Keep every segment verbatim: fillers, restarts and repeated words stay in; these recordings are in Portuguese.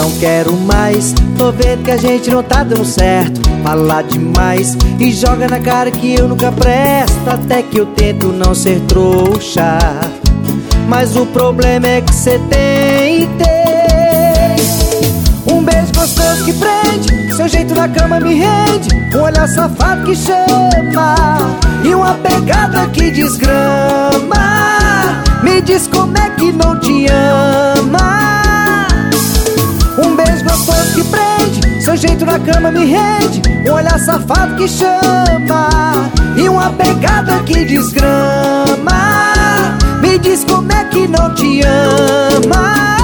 Não quero mais, tô vendo que a gente não tá dando certo. Fala demais e joga na cara que eu nunca presto. Até que eu tento não ser trouxa, mas o problema é que cê tem, tem um beijo gostoso que prende, seu jeito na cama me rende, um olhar safado que chama e uma pegada que desgrama. Me diz como é que não te ama. Um beijo gostoso que prende, seu jeito na cama me rende, um olhar safado que chama e uma pegada que desgrama. Me diz como é que não te ama.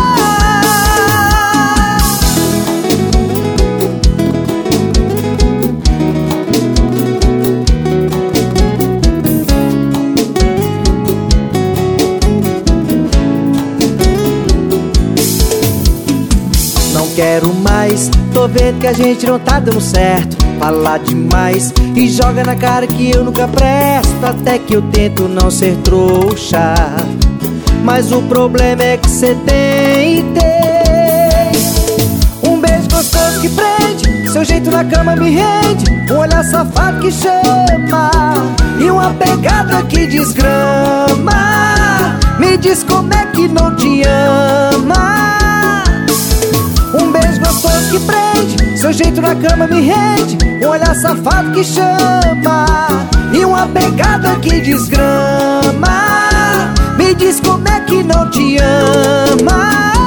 Não quero mais, tô vendo que a gente não tá dando certo. Fala demais e joga na cara que eu nunca presto. Até que eu tento não ser trouxa, mas o problema é que cê tem, tem um beijo gostoso que prende, seu jeito na cama me rende, um olhar safado que chama e uma pegada que desgrama. Me diz como é que não te ama. Um beijo gostoso que prende, seu jeito na cama me rende, um olhar safado que chama e uma pegada que desgrama. Me diz como é que não te ama.